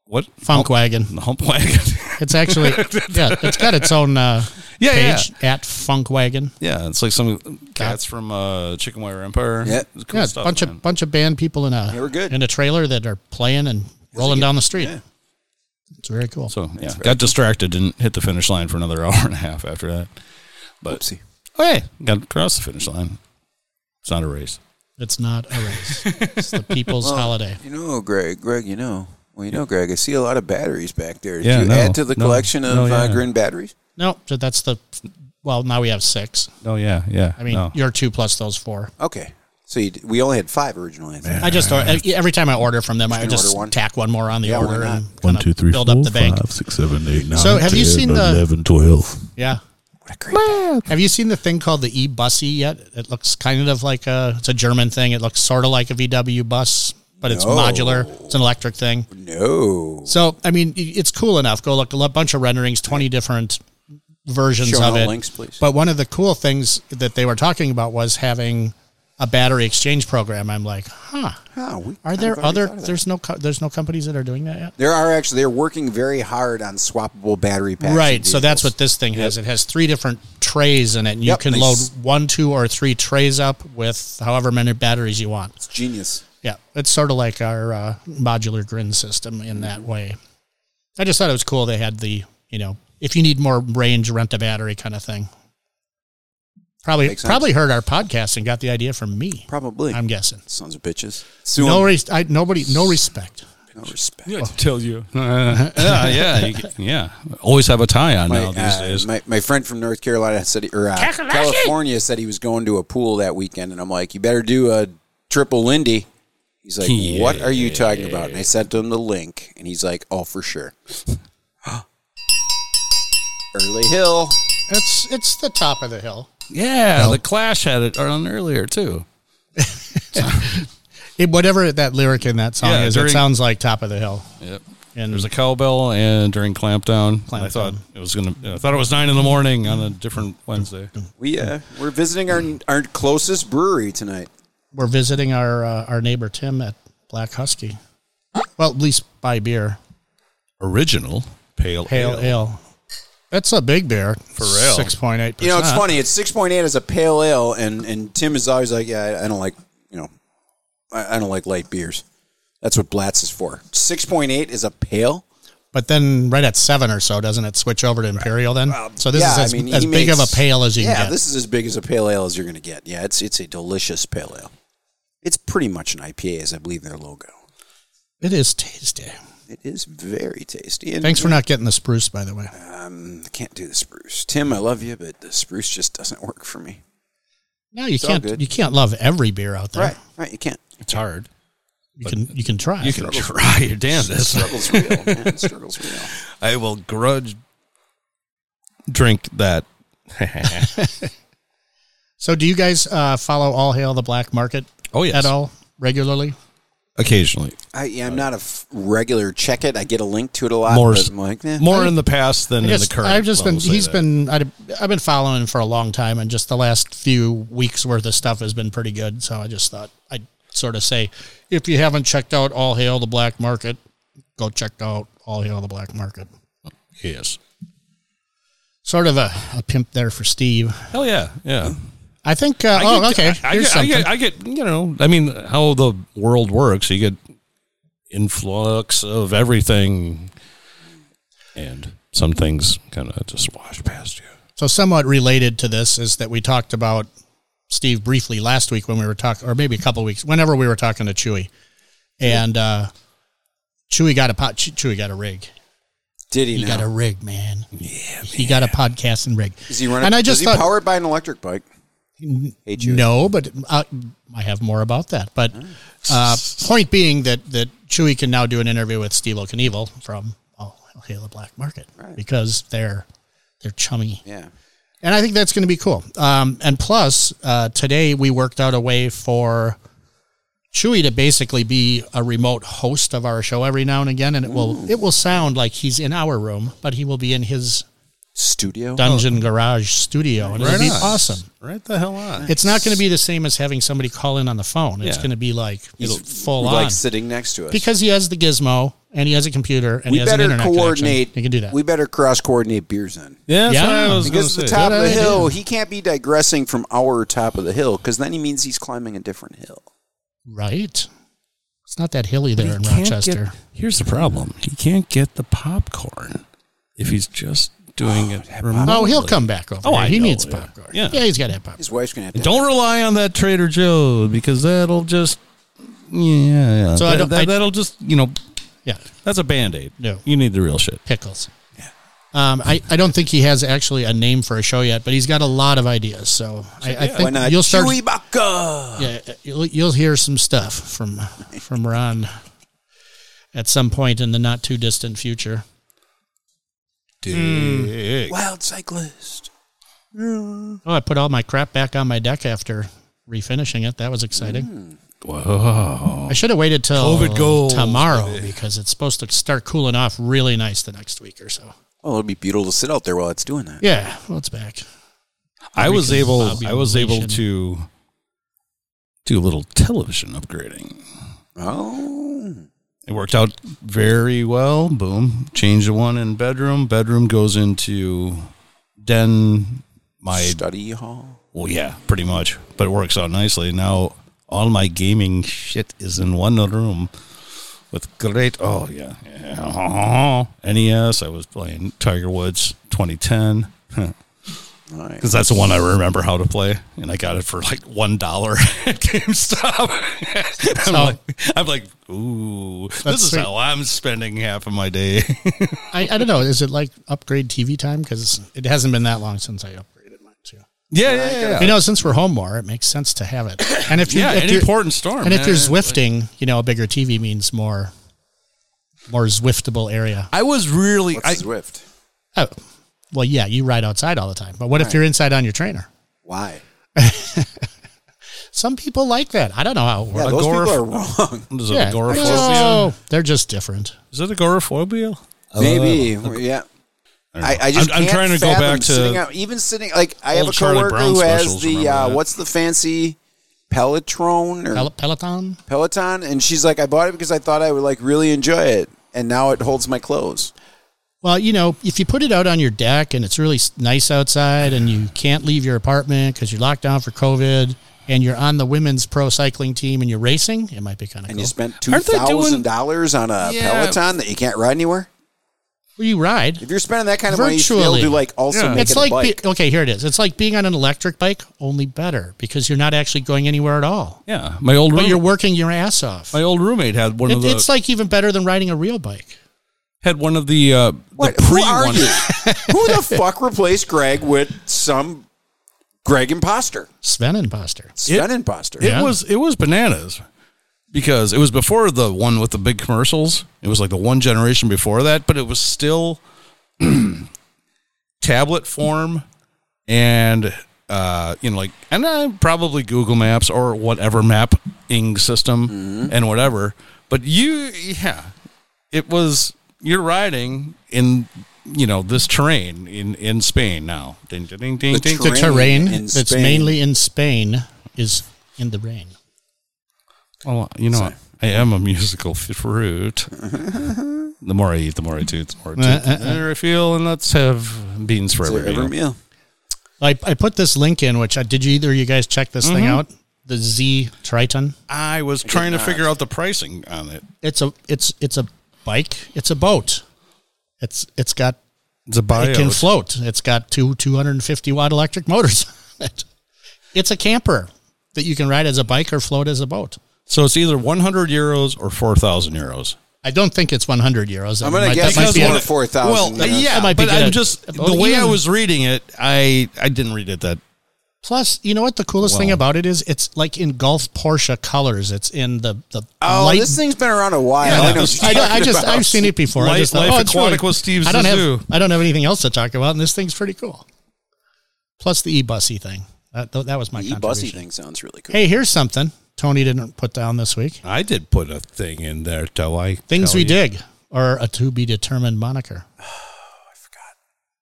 [SPEAKER 3] what?
[SPEAKER 2] Funk Wagon.
[SPEAKER 3] The Hump Wagon.
[SPEAKER 2] It's actually, yeah, it's got its own uh,
[SPEAKER 3] Yeah,
[SPEAKER 2] page at Funk Wagon.
[SPEAKER 3] Yeah, it's like some cats from uh, Chicken Wire Empire.
[SPEAKER 1] Yeah.
[SPEAKER 3] It's cool
[SPEAKER 2] Yeah,
[SPEAKER 3] stuff,
[SPEAKER 2] bunch
[SPEAKER 3] man.
[SPEAKER 2] of bunch of band people in a
[SPEAKER 1] They were good.
[SPEAKER 2] in a trailer that are playing and rolling down the street.
[SPEAKER 1] Yeah.
[SPEAKER 2] It's very cool.
[SPEAKER 3] So yeah,
[SPEAKER 1] very
[SPEAKER 3] got distracted, didn't hit the finish line for another hour and a half after that. But
[SPEAKER 1] Oopsie.
[SPEAKER 3] oh, hey, got across the finish line. It's not a race.
[SPEAKER 2] It's not a race. It's the people's
[SPEAKER 1] Well,
[SPEAKER 2] holiday.
[SPEAKER 1] You know, Greg, Greg, you know. Well, you know, Greg, I see a lot of batteries back there. Did
[SPEAKER 3] Yeah,
[SPEAKER 1] you
[SPEAKER 3] no,
[SPEAKER 1] add to the
[SPEAKER 3] no,
[SPEAKER 1] collection of
[SPEAKER 3] no,
[SPEAKER 1] uh,
[SPEAKER 3] yeah.
[SPEAKER 1] Grin batteries?
[SPEAKER 2] No, so that's the. Well, now we have six.
[SPEAKER 3] Oh yeah, yeah.
[SPEAKER 2] I mean,
[SPEAKER 3] no.
[SPEAKER 2] you're two plus those four.
[SPEAKER 1] Okay. So you, we only had five originally. I think.
[SPEAKER 2] I just every time I order from them, I
[SPEAKER 1] gonna
[SPEAKER 2] just
[SPEAKER 1] order one?
[SPEAKER 2] tack one more on the
[SPEAKER 1] Yeah, why
[SPEAKER 2] order
[SPEAKER 1] not?
[SPEAKER 2] and
[SPEAKER 4] One,
[SPEAKER 2] kinda
[SPEAKER 4] two, three,
[SPEAKER 2] build
[SPEAKER 4] four,
[SPEAKER 2] up the bank.
[SPEAKER 4] five, six, seven, eight, nine,
[SPEAKER 2] So have you
[SPEAKER 4] ten,
[SPEAKER 2] seen the-
[SPEAKER 4] eleven, twelve.
[SPEAKER 2] Yeah.
[SPEAKER 1] What a great band.
[SPEAKER 2] Have you seen the thing called the e-bussy yet? It looks kind of like a. It's a German thing. It looks sort of like a V W bus, but it's
[SPEAKER 1] No.
[SPEAKER 2] modular. It's an electric thing.
[SPEAKER 1] No.
[SPEAKER 2] So I mean, it's cool enough. Go look a bunch of renderings, twenty different versions
[SPEAKER 1] Show
[SPEAKER 2] of
[SPEAKER 1] no
[SPEAKER 2] it.
[SPEAKER 1] links, please.
[SPEAKER 2] But one of the cool things that they were talking about was having a battery exchange program. I'm like, huh?
[SPEAKER 1] Oh, we
[SPEAKER 2] Are
[SPEAKER 1] kind
[SPEAKER 2] there
[SPEAKER 1] of already
[SPEAKER 2] other?
[SPEAKER 1] thought of that.
[SPEAKER 2] There's no. Co- there's no companies that are doing that yet.
[SPEAKER 1] There are actually, they're working very hard on swappable battery packs.
[SPEAKER 2] Right.
[SPEAKER 1] and
[SPEAKER 2] So that's
[SPEAKER 1] vehicles.
[SPEAKER 2] what this thing has. It has three different trays in it, and you
[SPEAKER 1] Yep,
[SPEAKER 2] can
[SPEAKER 1] they
[SPEAKER 2] load
[SPEAKER 1] s-
[SPEAKER 2] one, two, or three trays up with however many batteries you want.
[SPEAKER 1] It's genius.
[SPEAKER 2] Yeah, it's sort of like our uh, modular grin system in that way. I just thought it was cool. They had the, you know, if you need more range, rent a battery kind of thing. Probably,
[SPEAKER 1] Makes sense.
[SPEAKER 2] probably heard our podcast and got the idea from me.
[SPEAKER 1] Probably.
[SPEAKER 2] I'm guessing.
[SPEAKER 1] Sons of bitches.
[SPEAKER 2] No,
[SPEAKER 1] No,
[SPEAKER 2] res- I, nobody, no respect.
[SPEAKER 1] no respect.
[SPEAKER 3] Yeah, tell you. Uh, yeah, yeah, you get- yeah. Always have a tie on
[SPEAKER 1] My,
[SPEAKER 3] now these
[SPEAKER 1] uh,
[SPEAKER 3] days.
[SPEAKER 1] my, my friend from North Carolina said, he, or uh, California said he was going to a pool that weekend, and I'm like, you better do a triple Lindy. He's like,
[SPEAKER 3] Yeah.
[SPEAKER 1] what are you talking about? And I sent him the link, and he's like, oh, for sure. Early Hill.
[SPEAKER 2] It's it's the top of the hill.
[SPEAKER 3] yeah, the Clash had it on earlier too.
[SPEAKER 2] It, whatever that lyric in that song
[SPEAKER 3] Yeah,
[SPEAKER 2] is, it
[SPEAKER 3] during-
[SPEAKER 2] sounds like top of the hill.
[SPEAKER 3] Yep.
[SPEAKER 2] And
[SPEAKER 3] There's a cowbell, and during Clampdown, I thought
[SPEAKER 2] Clampdown.
[SPEAKER 3] it was gonna. I thought it was nine in the morning on a different Wednesday.
[SPEAKER 1] We, uh, we're visiting our our closest brewery tonight.
[SPEAKER 2] we're visiting our uh, our neighbor Tim at Black Husky. Well, at least buy beer.
[SPEAKER 3] Original pale,
[SPEAKER 2] Pale ale.
[SPEAKER 3] ale.
[SPEAKER 2] That's a big beer. For
[SPEAKER 3] real.
[SPEAKER 2] six point eight percent.
[SPEAKER 1] You know, it's funny. It's six point eight as a pale ale, and, and Tim is always like, yeah, I, I don't like, you know, I, I don't like light beers. That's what Blatz is for. six point eight is a pale.
[SPEAKER 2] But then right at seven or so, doesn't it switch over to Imperial then? So this
[SPEAKER 1] yeah,
[SPEAKER 2] is as,
[SPEAKER 1] I mean,
[SPEAKER 2] as
[SPEAKER 1] he
[SPEAKER 2] big of
[SPEAKER 1] makes-
[SPEAKER 2] a pale as you
[SPEAKER 1] yeah,
[SPEAKER 2] can get.
[SPEAKER 1] this is as big as a pale ale as you're going to get. Yeah, it's it's a delicious pale ale. It's pretty much an I P A, as I believe their logo.
[SPEAKER 2] It is tasty.
[SPEAKER 1] It is very tasty. And
[SPEAKER 2] Thanks for not getting the spruce, by the way.
[SPEAKER 1] Um, I can't do the spruce. Tim, I love you, but the spruce just doesn't work for me.
[SPEAKER 2] No, you
[SPEAKER 1] all
[SPEAKER 2] can't.
[SPEAKER 1] good.
[SPEAKER 2] You can't love every beer out there.
[SPEAKER 1] Right, right. You can't.
[SPEAKER 3] It's hard.
[SPEAKER 2] You can. You can try.
[SPEAKER 3] You can try your damnedest.
[SPEAKER 1] Struggle's real, man. Struggle's real.
[SPEAKER 3] I will grudge drink that.
[SPEAKER 2] So, do you guys uh, follow All Hail the Black Market?
[SPEAKER 3] Oh, yes.
[SPEAKER 2] At all regularly?
[SPEAKER 3] Occasionally.
[SPEAKER 1] I, yeah, I'm not a f- regular check it. I get a link to it a lot.
[SPEAKER 3] More
[SPEAKER 1] but
[SPEAKER 3] s-
[SPEAKER 1] I'm like, eh.
[SPEAKER 3] More in the past than
[SPEAKER 2] I
[SPEAKER 3] in
[SPEAKER 2] just-
[SPEAKER 3] the current.
[SPEAKER 2] I've just
[SPEAKER 3] I
[SPEAKER 2] been.
[SPEAKER 3] will say
[SPEAKER 2] He's
[SPEAKER 3] that.
[SPEAKER 2] been. I've, I've been following him for a long time, and just the last few weeks worth of stuff has been pretty good. So I just thought I'd sort of say, if you haven't checked out All Hail the Black Market, go check out All Hail the Black Market.
[SPEAKER 3] Yes.
[SPEAKER 2] Sort of a, a pimp there for Steve.
[SPEAKER 3] Hell yeah. Yeah.
[SPEAKER 2] I think. Uh,
[SPEAKER 3] I
[SPEAKER 2] oh,
[SPEAKER 3] get-
[SPEAKER 2] okay.
[SPEAKER 3] I, I,
[SPEAKER 2] Here's
[SPEAKER 3] get, I,
[SPEAKER 2] something.
[SPEAKER 3] get, I get, you know, I mean, how the world works. You get influx of everything, and some things kind of just wash past you.
[SPEAKER 2] So somewhat related to this is that we talked about Steve briefly last week when we were talking, or maybe a couple of weeks, whenever we were talking to Chewy, and uh, Chewy got a pot. Chewy got a rig.
[SPEAKER 1] Did he,
[SPEAKER 2] He
[SPEAKER 1] now?
[SPEAKER 2] got a rig, man. Yeah, he got a podcasting rig.
[SPEAKER 1] Is he running?
[SPEAKER 2] And I just
[SPEAKER 1] is he
[SPEAKER 2] thought,
[SPEAKER 1] powered by an electric bike? Hey, Chewy.
[SPEAKER 2] no, but uh, I have more about that. But uh, point being that that Chewy can now do an interview with Steve O'Knievel from oh, Hail the Black Market
[SPEAKER 1] Right.
[SPEAKER 2] because they're they're chummy.
[SPEAKER 1] Yeah.
[SPEAKER 2] And I think that's going to be cool. Um, and plus, uh, today we worked out a way for Chewy to basically be a remote host of our show every now and again, and it will it will sound like he's in our room, but he will be in his
[SPEAKER 1] Studio?
[SPEAKER 2] Dungeon Garage Studio, and
[SPEAKER 3] Right
[SPEAKER 2] it'll be
[SPEAKER 3] on.
[SPEAKER 2] awesome.
[SPEAKER 3] Right the hell on.
[SPEAKER 2] It's not going to be the same as having somebody call in on the phone. It's
[SPEAKER 3] Yeah.
[SPEAKER 2] going to be like
[SPEAKER 1] He's
[SPEAKER 2] full
[SPEAKER 1] like
[SPEAKER 2] on.
[SPEAKER 1] sitting next to us.
[SPEAKER 2] Because he has the gizmo, and he has a computer, and
[SPEAKER 1] we
[SPEAKER 2] he has an
[SPEAKER 1] better
[SPEAKER 2] internet
[SPEAKER 1] coordinate.
[SPEAKER 2] connection. He can do that.
[SPEAKER 1] We better cross coordinate beers then.
[SPEAKER 3] Yeah, that's
[SPEAKER 2] Yeah.
[SPEAKER 3] what I was going to
[SPEAKER 1] Because at
[SPEAKER 3] say.
[SPEAKER 1] the top of the
[SPEAKER 2] Good
[SPEAKER 1] hill,
[SPEAKER 2] idea.
[SPEAKER 1] he can't be digressing from our top of the hill because then he means he's climbing a different hill.
[SPEAKER 2] Right. It's not that hilly there in
[SPEAKER 3] He can't
[SPEAKER 2] Rochester.
[SPEAKER 3] get- here's the problem. He can't get the popcorn if he's just doing it remotely.
[SPEAKER 2] Oh, he'll come back over.
[SPEAKER 3] Oh,
[SPEAKER 2] there.
[SPEAKER 3] I
[SPEAKER 2] he
[SPEAKER 3] know,
[SPEAKER 2] needs
[SPEAKER 3] yeah.
[SPEAKER 2] popcorn.
[SPEAKER 3] Yeah.
[SPEAKER 2] yeah, he's got to have popcorn.
[SPEAKER 1] His wife's gonna have to.
[SPEAKER 3] Don't rely on that Trader Joe because that'll just, yeah, yeah.
[SPEAKER 2] So I
[SPEAKER 3] That,
[SPEAKER 2] don't-
[SPEAKER 3] that,
[SPEAKER 2] I-
[SPEAKER 3] that'll just, you know,
[SPEAKER 2] Yeah,
[SPEAKER 3] that's a Band-Aid.
[SPEAKER 2] No.
[SPEAKER 3] You need the real shit.
[SPEAKER 2] pickles. Um, I, I don't think he has actually a name for a show yet, but he's got a lot of ideas. So I, I
[SPEAKER 1] Why
[SPEAKER 2] think
[SPEAKER 1] not?
[SPEAKER 2] you'll start.
[SPEAKER 1] Chewbacca.
[SPEAKER 2] Yeah, you'll, you'll hear some stuff from from Ron at some point in the not too distant future.
[SPEAKER 3] Dick.
[SPEAKER 1] Wild cyclist.
[SPEAKER 2] Oh, I put all my crap back on my deck after refinishing it. That was exciting.
[SPEAKER 3] Whoa.
[SPEAKER 2] I should have waited till
[SPEAKER 3] COVID goals,
[SPEAKER 2] tomorrow
[SPEAKER 3] baby.
[SPEAKER 2] because it's supposed to start cooling off really nice the next week or so.
[SPEAKER 1] Well, it'll be beautiful to sit out there while it's doing that.
[SPEAKER 2] Yeah, well, it's back.
[SPEAKER 3] I was able, I was able
[SPEAKER 2] Ovulation.
[SPEAKER 3] to do a little television upgrading.
[SPEAKER 1] Oh.
[SPEAKER 3] It worked out very well. Boom. Change the one in bedroom. Bedroom goes into den. My
[SPEAKER 1] Study hall.
[SPEAKER 3] well, yeah, pretty much. But it works out nicely. Now all my gaming shit is in one room with great. Oh yeah, yeah. N E S. I was playing Tiger Woods twenty ten.
[SPEAKER 1] Nice.
[SPEAKER 3] Because that's the one I remember how to play, and I got it for like one dollar at GameStop. I'm,
[SPEAKER 2] So-
[SPEAKER 3] like, I'm like, ooh, this is
[SPEAKER 2] sweet.
[SPEAKER 3] how I'm spending half of my day.
[SPEAKER 2] I, I don't know. Is it like upgrade T V time? Because it hasn't been that long since I upgraded mine too.
[SPEAKER 3] yeah, yeah, yeah. yeah.
[SPEAKER 2] You know, since we're home more, it makes sense to have it. And if you,
[SPEAKER 3] yeah,
[SPEAKER 2] if
[SPEAKER 3] an
[SPEAKER 2] you're-
[SPEAKER 3] important storm.
[SPEAKER 2] and if
[SPEAKER 3] man.
[SPEAKER 2] you're Zwifting, you know, a bigger T V means more, more Zwiftable area.
[SPEAKER 3] I was really,
[SPEAKER 1] What's
[SPEAKER 3] I,
[SPEAKER 1] Zwift?
[SPEAKER 2] Oh, well, yeah, you ride outside all the time. But what if
[SPEAKER 1] Right.
[SPEAKER 2] you're inside on your trainer?
[SPEAKER 1] Why?
[SPEAKER 2] Some people like that. I don't know how it
[SPEAKER 1] Yeah,
[SPEAKER 2] works.
[SPEAKER 1] those
[SPEAKER 3] Agoraph-
[SPEAKER 1] people are wrong.
[SPEAKER 3] is it
[SPEAKER 2] Yeah.
[SPEAKER 3] agoraphobia?
[SPEAKER 2] No, they're just different.
[SPEAKER 3] Is it agoraphobia?
[SPEAKER 1] Maybe. yeah. I, I just
[SPEAKER 3] I'm, I'm
[SPEAKER 1] can't
[SPEAKER 3] trying to go
[SPEAKER 1] fathom
[SPEAKER 3] back
[SPEAKER 1] sitting
[SPEAKER 3] to
[SPEAKER 1] out, even sitting like I have
[SPEAKER 3] old
[SPEAKER 1] a
[SPEAKER 3] Charlie
[SPEAKER 1] coworker
[SPEAKER 3] Brown
[SPEAKER 1] who has
[SPEAKER 3] specials,
[SPEAKER 1] the
[SPEAKER 3] remember
[SPEAKER 1] uh,
[SPEAKER 3] that?
[SPEAKER 1] what's the fancy Pelotron or
[SPEAKER 2] Pel- Peloton?
[SPEAKER 1] Peloton, and she's like, I bought it because I thought I would like really enjoy it, and now it holds my clothes.
[SPEAKER 2] Well, you know, if you put it out on your deck and it's really s- nice outside and you can't leave your apartment because you're locked down for COVID and you're on the women's pro cycling team and you're racing, it might be kind of
[SPEAKER 1] And
[SPEAKER 2] cool.
[SPEAKER 1] you spent two
[SPEAKER 3] Aren't they doing-
[SPEAKER 1] thousand dollars on a
[SPEAKER 3] Yeah.
[SPEAKER 1] Peloton that you can't ride anywhere.
[SPEAKER 2] Well, you ride.
[SPEAKER 1] If you're spending that kind of money, you should be able
[SPEAKER 2] Virtually.
[SPEAKER 1] to like also
[SPEAKER 3] Yeah.
[SPEAKER 1] make
[SPEAKER 2] It's
[SPEAKER 1] it a
[SPEAKER 2] like,
[SPEAKER 1] bike.
[SPEAKER 2] be, okay, here it is. It's like being on an electric bike, only better because you're not actually going anywhere at all.
[SPEAKER 3] yeah. My old
[SPEAKER 2] But
[SPEAKER 3] roommate,
[SPEAKER 2] you're working your ass off.
[SPEAKER 3] my old roommate had one
[SPEAKER 2] It,
[SPEAKER 3] of the
[SPEAKER 2] it's like even better than riding a real bike.
[SPEAKER 3] had one of the uh,
[SPEAKER 1] What?
[SPEAKER 3] the
[SPEAKER 1] Who
[SPEAKER 3] pre
[SPEAKER 1] are
[SPEAKER 3] one.
[SPEAKER 1] you? Who the fuck replaced Greg with some Greg imposter?
[SPEAKER 2] Sven imposter.
[SPEAKER 1] Sven imposter.
[SPEAKER 3] It
[SPEAKER 2] Yeah.
[SPEAKER 3] was it was bananas because it was before the one with the big commercials. It was like the one generation before that, but it was still tablet form and uh, you know like and uh, probably Google Maps or whatever mapping system and whatever. But you yeah, it was you're riding in you know this terrain in in Spain now. Ding ding ding ding.
[SPEAKER 1] The
[SPEAKER 3] ding.
[SPEAKER 2] The
[SPEAKER 1] Terrain
[SPEAKER 2] terrain
[SPEAKER 1] in
[SPEAKER 2] that's
[SPEAKER 1] Spain.
[SPEAKER 2] mainly in Spain is in the rain.
[SPEAKER 3] Well, you know, I am a musical fruit. The more I eat, the more I toot, the more I toot,
[SPEAKER 2] Uh, uh, uh.
[SPEAKER 3] the better I feel, and let's have beans for
[SPEAKER 1] It's
[SPEAKER 3] every
[SPEAKER 1] every
[SPEAKER 3] meal.
[SPEAKER 1] meal.
[SPEAKER 2] I, I put this link in, which I, did you either of you guys check this thing out? The Z Triton.
[SPEAKER 3] I was trying to
[SPEAKER 1] not.
[SPEAKER 3] figure out the pricing on it.
[SPEAKER 2] It's a it's it's a bike. It's a boat. It's it's got
[SPEAKER 3] It's a bio.
[SPEAKER 2] it can float. It's got two two hundred fifty watt electric motors on it. It's a camper that you can ride as a bike or float as a boat.
[SPEAKER 3] So it's either one hundred euros or four thousand euros.
[SPEAKER 2] I don't think it's one hundred euros.
[SPEAKER 1] I'm gonna
[SPEAKER 2] That might-
[SPEAKER 1] guess
[SPEAKER 2] that might
[SPEAKER 1] it's
[SPEAKER 2] be
[SPEAKER 1] one
[SPEAKER 2] a-
[SPEAKER 1] or four thousand.
[SPEAKER 3] Well,
[SPEAKER 1] you know.
[SPEAKER 3] yeah,
[SPEAKER 2] That might be
[SPEAKER 3] but
[SPEAKER 2] good.
[SPEAKER 3] I'm just
[SPEAKER 2] Well,
[SPEAKER 3] the way I
[SPEAKER 2] even-
[SPEAKER 3] was reading it, I I didn't read it that.
[SPEAKER 2] Plus, you know what the coolest thing
[SPEAKER 3] Well.
[SPEAKER 2] about it is? It's like in Gulf Porsche colors. It's in the the
[SPEAKER 1] Oh,
[SPEAKER 2] light.
[SPEAKER 1] this thing's been around a while.
[SPEAKER 3] Yeah,
[SPEAKER 1] I know
[SPEAKER 3] this-
[SPEAKER 1] what
[SPEAKER 2] I,
[SPEAKER 1] you're
[SPEAKER 2] don't, I
[SPEAKER 1] talking
[SPEAKER 2] just
[SPEAKER 1] about.
[SPEAKER 2] I've seen it before. I
[SPEAKER 3] Life-
[SPEAKER 2] just thought,
[SPEAKER 3] Life
[SPEAKER 2] oh, it's
[SPEAKER 3] Aquatic
[SPEAKER 2] really-
[SPEAKER 3] with Steve
[SPEAKER 2] I don't have
[SPEAKER 3] Zissou.
[SPEAKER 2] I don't have anything else to talk about, and this thing's pretty cool. Plus the e-bussy thing. That that was my
[SPEAKER 1] The e-bussy
[SPEAKER 2] contribution.
[SPEAKER 1] thing sounds really cool.
[SPEAKER 2] Hey, here's something Tony didn't put down this week.
[SPEAKER 3] I did put a thing in there, though. I
[SPEAKER 2] Things
[SPEAKER 3] tell
[SPEAKER 2] we
[SPEAKER 3] you.
[SPEAKER 2] dig, or a to be determined moniker.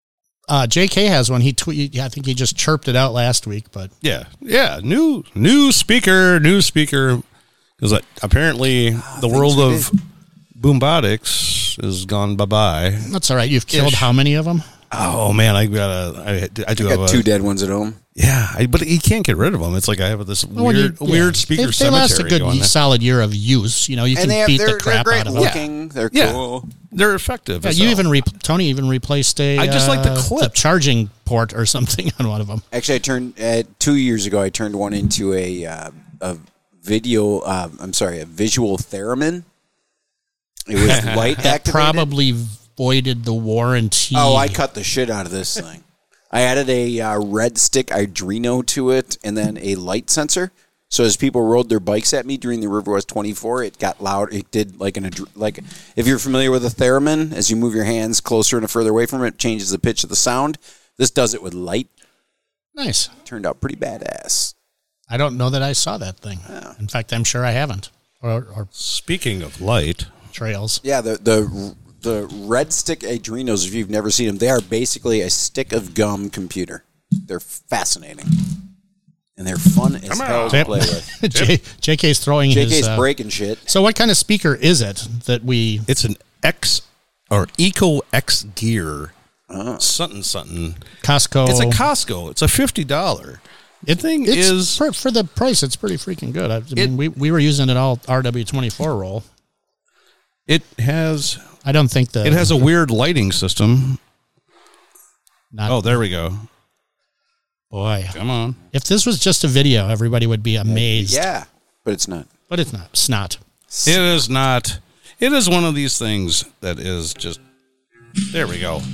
[SPEAKER 2] Uh, J K has one. He tweet. I think he just chirped it out last week, but
[SPEAKER 3] Yeah, yeah. New new speaker, new speaker. Because apparently the world
[SPEAKER 1] we
[SPEAKER 3] of Boombotics is gone bye bye.
[SPEAKER 2] that's all right. You've killed
[SPEAKER 3] Ish.
[SPEAKER 2] how many of them?
[SPEAKER 3] Oh man, I got a. I, I do
[SPEAKER 1] I
[SPEAKER 3] have
[SPEAKER 1] got
[SPEAKER 3] a,
[SPEAKER 1] two dead ones at home.
[SPEAKER 3] Yeah, I, but you can't get rid of them. It's like I have this
[SPEAKER 2] Well,
[SPEAKER 3] weird,
[SPEAKER 2] you- yeah.
[SPEAKER 3] weird speaker
[SPEAKER 2] They, they
[SPEAKER 3] cemetery
[SPEAKER 2] last a good
[SPEAKER 3] going there.
[SPEAKER 2] solid year of use. You know, you can
[SPEAKER 1] And they have,
[SPEAKER 2] beat
[SPEAKER 1] they're,
[SPEAKER 2] the crap
[SPEAKER 1] they're great
[SPEAKER 2] out of them.
[SPEAKER 1] looking. They're
[SPEAKER 3] Yeah.
[SPEAKER 1] cool.
[SPEAKER 3] They're effective.
[SPEAKER 2] Yeah,
[SPEAKER 3] as
[SPEAKER 2] you
[SPEAKER 3] hell.
[SPEAKER 2] even re- Tony even replaced a.
[SPEAKER 3] I just like the
[SPEAKER 2] uh,
[SPEAKER 3] clip.
[SPEAKER 2] charging port or something on one of them.
[SPEAKER 1] Actually, I turned uh, two years ago. I turned one into a uh, a video. Uh, I'm sorry, a visual theremin. It was light
[SPEAKER 2] That
[SPEAKER 1] activated.
[SPEAKER 2] probably voided the warranty.
[SPEAKER 1] Oh, I cut the shit out of this thing. I added a uh, red stick Arduino to it, and then a light sensor. So as people rode their bikes at me during the Riverwest twenty-four, it got loud. It did like an adr- like if you're familiar with a theremin, as you move your hands closer and further away from it, it changes the pitch of the sound. This does it with light.
[SPEAKER 2] Nice.
[SPEAKER 1] Turned out pretty badass.
[SPEAKER 2] I don't know that I saw that thing. In fact, I'm sure I haven't. Or, or
[SPEAKER 3] Speaking of light,
[SPEAKER 2] trails.
[SPEAKER 1] Yeah, the the the red stick Arduinos. If you've never seen them, they are basically a stick of gum computer. They're fascinating, and they're fun as hell to
[SPEAKER 2] Yep.
[SPEAKER 1] play with.
[SPEAKER 2] J, JK's throwing
[SPEAKER 1] J K's
[SPEAKER 2] his. Uh,
[SPEAKER 1] breaking shit.
[SPEAKER 2] so, what kind of speaker is it that we?
[SPEAKER 3] it's an X or Eco X Gear. Something something.
[SPEAKER 2] Costco.
[SPEAKER 3] It's a Costco. It's a fifty dollar.
[SPEAKER 2] It
[SPEAKER 3] thing
[SPEAKER 2] it's,
[SPEAKER 3] is-
[SPEAKER 2] for, for the price. It's pretty freaking good. I, I
[SPEAKER 3] It-
[SPEAKER 2] mean, we we were using it all R W twenty-four roll.
[SPEAKER 3] It has
[SPEAKER 2] I don't think the
[SPEAKER 3] it has a weird lighting system.
[SPEAKER 2] Not,
[SPEAKER 3] Oh, there we go.
[SPEAKER 2] boy.
[SPEAKER 3] Come on.
[SPEAKER 2] If this was just a video, everybody would be amazed.
[SPEAKER 1] Yeah, but it's not.
[SPEAKER 2] But it's not. Snot.
[SPEAKER 3] It is not. It is one of these things that is just. There we go.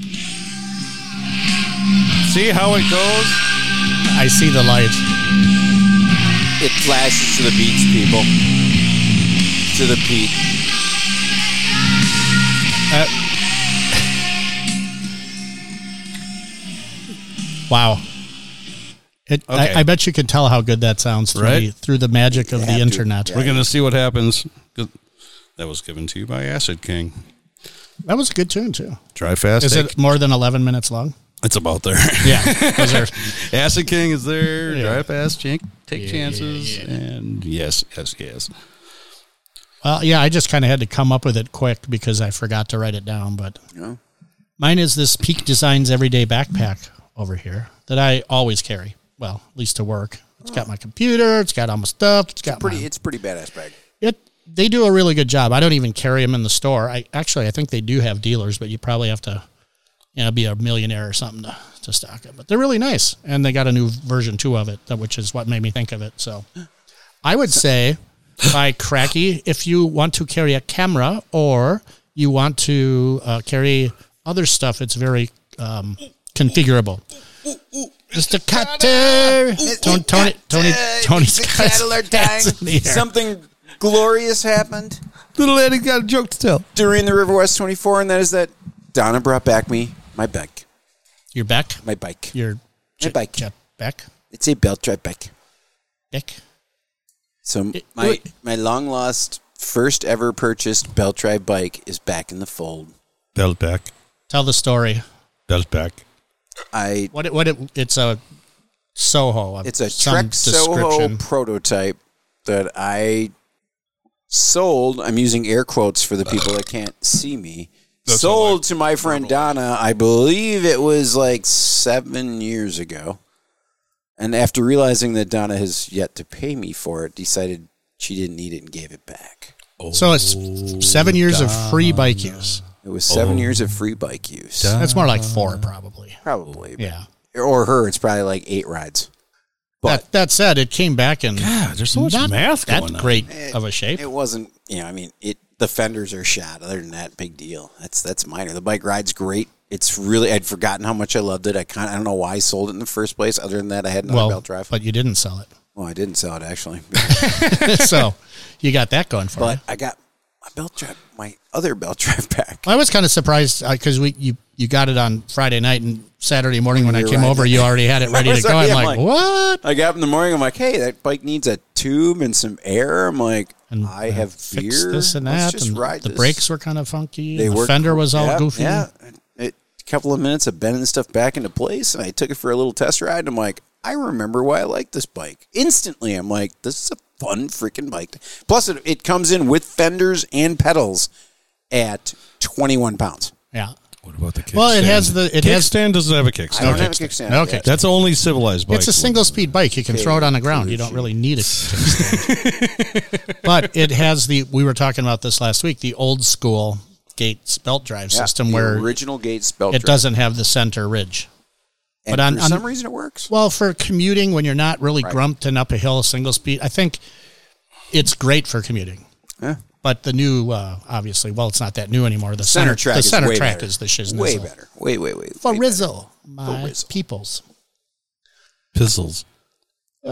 [SPEAKER 3] See how it goes?
[SPEAKER 2] I see the light.
[SPEAKER 1] It flashes to the beats, people. To the beat.
[SPEAKER 2] Uh, wow. It,
[SPEAKER 3] Okay.
[SPEAKER 2] I, I bet you could tell how good that sounds through,
[SPEAKER 3] Right?
[SPEAKER 2] the, through the magic of
[SPEAKER 1] You
[SPEAKER 2] the
[SPEAKER 1] have to.
[SPEAKER 2] internet.
[SPEAKER 1] Yeah.
[SPEAKER 3] We're going to see what happens. That was given to you by Acid King.
[SPEAKER 2] That was a good tune, too.
[SPEAKER 3] Try fast.
[SPEAKER 2] Is
[SPEAKER 3] take-
[SPEAKER 2] it more than eleven minutes long?
[SPEAKER 3] It's about there.
[SPEAKER 2] Yeah. Those are,
[SPEAKER 3] Acid King is there.
[SPEAKER 2] Yeah.
[SPEAKER 3] Drive fast, take, take
[SPEAKER 2] Yeah,
[SPEAKER 3] chances,
[SPEAKER 2] yeah, yeah.
[SPEAKER 3] and yes, yes, yes.
[SPEAKER 2] well, yeah, I just kind of had to come up with it quick because I forgot to write it down. But
[SPEAKER 1] No.
[SPEAKER 2] mine is this Peak Designs Everyday Backpack over here that I always carry. Well, at least to work. It's got my computer. It's got all my stuff. It's got
[SPEAKER 1] Pretty.
[SPEAKER 2] my,
[SPEAKER 1] It's pretty badass bag.
[SPEAKER 2] it. They do a really good job. I don't even carry them in the store. I actually I think they do have dealers, but you probably have to, you know, be a millionaire or something to, to stock it. But they're really nice, and they got a new version two of it, which is what made me think of it. So, I would say, by Cracky, if you want to carry a camera or you want to uh, carry other stuff, it's very um, configurable. Mister Cutter, Tony, Tony, Tony, Tony's got his hands in the air.
[SPEAKER 1] Something glorious happened
[SPEAKER 3] Little Eddie got a joke to tell.
[SPEAKER 1] during the Riverwest twenty-four, and that is that Donna brought back me my bike.
[SPEAKER 2] You're back.
[SPEAKER 1] My bike.
[SPEAKER 2] You're
[SPEAKER 1] My bike.
[SPEAKER 2] jet back.
[SPEAKER 1] It's a belt drive bike.
[SPEAKER 2] Back.
[SPEAKER 1] So
[SPEAKER 2] It-
[SPEAKER 1] my
[SPEAKER 2] wait.
[SPEAKER 1] my long lost first ever purchased belt drive bike is back in the fold.
[SPEAKER 3] Belt back.
[SPEAKER 2] Tell the story.
[SPEAKER 3] Belt back.
[SPEAKER 1] I
[SPEAKER 2] What? It, what? It, it's a Soho. of
[SPEAKER 1] it's a
[SPEAKER 2] some
[SPEAKER 1] Trek Soho
[SPEAKER 2] description.
[SPEAKER 1] prototype that I sold. I'm using air quotes for the people that can't see me.
[SPEAKER 3] That's
[SPEAKER 1] sold to my friend Donna. I believe it was like seven years ago. And after realizing that Donna has yet to pay me for it, decided she didn't need it and gave it back.
[SPEAKER 2] So it's seven years of free bike use.
[SPEAKER 1] It was seven years of free bike use.
[SPEAKER 2] That's more like four, probably.
[SPEAKER 1] Probably.
[SPEAKER 2] Yeah.
[SPEAKER 1] Or her, it's probably like eight rides. But
[SPEAKER 2] That that said, it came back in
[SPEAKER 3] God, there's so much
[SPEAKER 2] not
[SPEAKER 3] math
[SPEAKER 2] that
[SPEAKER 3] going on.
[SPEAKER 2] great
[SPEAKER 1] it,
[SPEAKER 2] of a shape.
[SPEAKER 1] It wasn't, you know, I mean, it. The fenders are shot. Other than that, big deal. That's that's minor. The bike ride's great. It's really, I'd forgotten how much I loved it. I kind I don't know why I sold it in the first place. Other than that, I had another
[SPEAKER 2] well,
[SPEAKER 1] belt drive.
[SPEAKER 2] but you didn't sell it,
[SPEAKER 1] Well, I didn't sell it actually,
[SPEAKER 2] so you got that going for
[SPEAKER 1] but
[SPEAKER 2] you.
[SPEAKER 1] I got my belt drive, my other belt drive back.
[SPEAKER 2] I was kind of surprised because we you you got it on Friday night and Saturday morning when I
[SPEAKER 1] You're
[SPEAKER 2] came
[SPEAKER 1] right.
[SPEAKER 2] over, you already had it ready to
[SPEAKER 1] was
[SPEAKER 2] go. I'm
[SPEAKER 1] already- I'm
[SPEAKER 2] like,
[SPEAKER 1] like-
[SPEAKER 2] what?
[SPEAKER 1] I got up in the morning. I'm like, hey, that bike needs a tube and some air. I'm like,
[SPEAKER 2] And
[SPEAKER 1] I have
[SPEAKER 2] fixed
[SPEAKER 1] fear.
[SPEAKER 2] this and
[SPEAKER 1] Let's
[SPEAKER 2] that.
[SPEAKER 1] just
[SPEAKER 2] and
[SPEAKER 1] ride
[SPEAKER 2] the
[SPEAKER 1] this.
[SPEAKER 2] brakes were kind of funky.
[SPEAKER 1] They
[SPEAKER 2] the
[SPEAKER 1] work-
[SPEAKER 2] fender was all
[SPEAKER 1] yeah,
[SPEAKER 2] goofy.
[SPEAKER 1] Yeah, it couple of minutes of bending stuff back into place, and I took it for a little test ride, and I'm like, I remember why I like this bike. Instantly, I'm like, this is a fun freaking bike. Plus, it, it comes in with fenders and pedals at twenty-one pounds.
[SPEAKER 2] Yeah.
[SPEAKER 3] What about the kickstand?
[SPEAKER 2] Well, it has the- it has-
[SPEAKER 3] kickstand doesn't have a kickstand.
[SPEAKER 1] I don't have a kickstand.
[SPEAKER 2] Okay.
[SPEAKER 1] yet.
[SPEAKER 3] That's only civilized bikes.
[SPEAKER 2] It's a single speed bike. You can
[SPEAKER 1] Okay,
[SPEAKER 2] throw it on the ground. You don't really need a kickstand. But it has the, we were talking about this last week, the old school Gates belt drive
[SPEAKER 1] Yeah,
[SPEAKER 2] system
[SPEAKER 1] the
[SPEAKER 2] where
[SPEAKER 1] original Gates belt
[SPEAKER 2] it
[SPEAKER 1] drive.
[SPEAKER 2] doesn't have the center ridge.
[SPEAKER 1] And
[SPEAKER 2] but on-
[SPEAKER 1] for
[SPEAKER 2] on-
[SPEAKER 1] some reason it works.
[SPEAKER 2] Well, for commuting when you're not really
[SPEAKER 1] Right.
[SPEAKER 2] grumped and up a hill, single speed, I think it's great for commuting.
[SPEAKER 1] Yeah.
[SPEAKER 2] But the new, uh, obviously, well, it's not that new anymore. The
[SPEAKER 1] Center
[SPEAKER 2] center,
[SPEAKER 1] track
[SPEAKER 2] the
[SPEAKER 1] is
[SPEAKER 2] center
[SPEAKER 1] way
[SPEAKER 2] track
[SPEAKER 1] better.
[SPEAKER 2] is the shizness.
[SPEAKER 1] Way better. Way, way, way.
[SPEAKER 2] For
[SPEAKER 1] way
[SPEAKER 2] Rizzle, my
[SPEAKER 1] Rizzle.
[SPEAKER 2] peoples.
[SPEAKER 3] Pizzles.
[SPEAKER 2] Uh,